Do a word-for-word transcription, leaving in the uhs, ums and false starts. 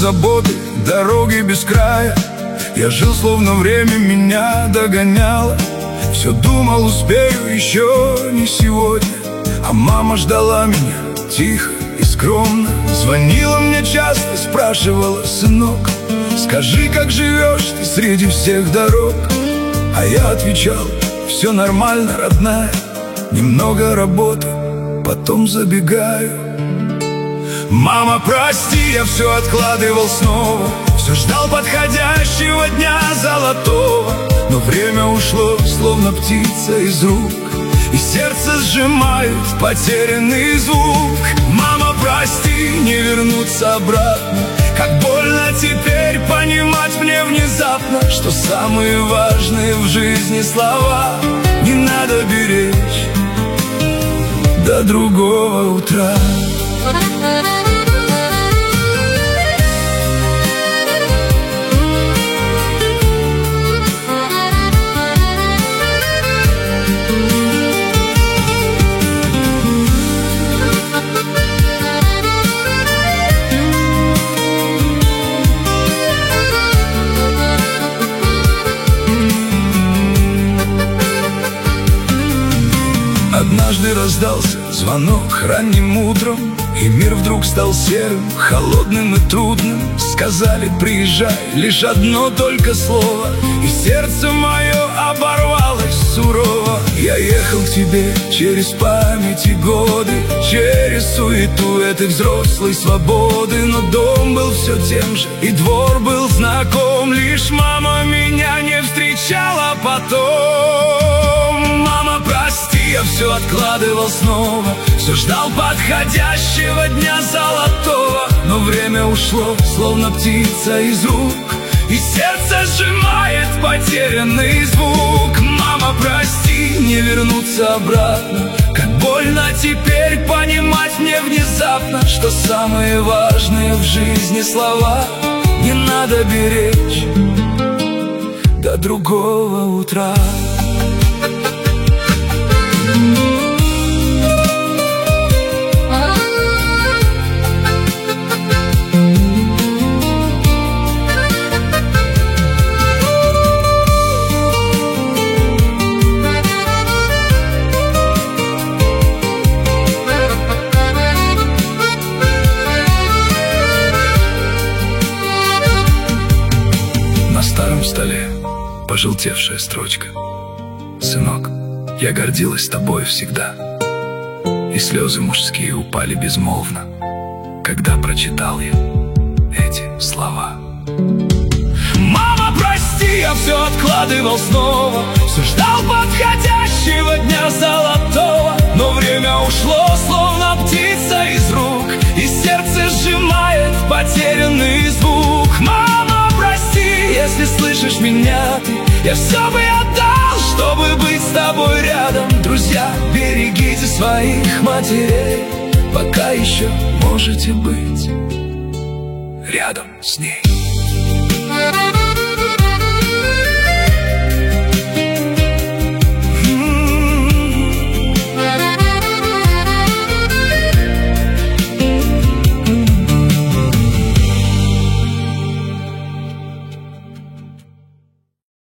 заботы, дороги без края. Я жил, словно время меня догоняло. Все думал, успею еще не сегодня. А мама ждала меня тихо и скромно. Звонила мне часто, спрашивала: сынок, скажи, как живешь ты среди всех дорог? А я отвечал: все нормально, родная, немного работы, потом забегаю. Мама, прости, я все откладывал снова, все ждал подходящего дня золотого. Но время ушло, словно птица из рук, и сердце сжимает потерянный звук. Мама, прости, не вернуться обратно. Как больно теперь понимать мне внезапно, что самые важные в жизни слова не надо беречь до другого утра. Однажды раздался звонок ранним утром, и мир вдруг стал серым, холодным и трудным. Сказали: приезжай, лишь одно только слово, и сердце мое оборвалось сурово. Я ехал к тебе через память и годы, через суету этой взрослой свободы. Но дом был все тем же, и двор был знаком, лишь мама меня не встречала потом. Мама, прости, я все откладывал снова, все ждал подходящего дня золотого. Но время ушло, словно птица из рук, и сердце сжимает потерянный звук. Мама, прости, не вернуться обратно. Как больно теперь понимать мне внезапно, что самые важные в жизни слова не надо беречь до другого утра. На старом столе пожелтевшая строчка: сынок, я гордилась тобой всегда. И слезы мужские упали безмолвно, когда прочитал я эти слова. Мама, прости, я все откладывал снова, все ждал подходящего дня золотого. Но время ушло, словно птица из рук, и сердце сжимает потерянный звук. Мама, прости, если слышишь меня ты, я все бы отдал, чтобы быть с тобой рядом. Друзья, берегите своих матерей, пока еще можете быть рядом с ней.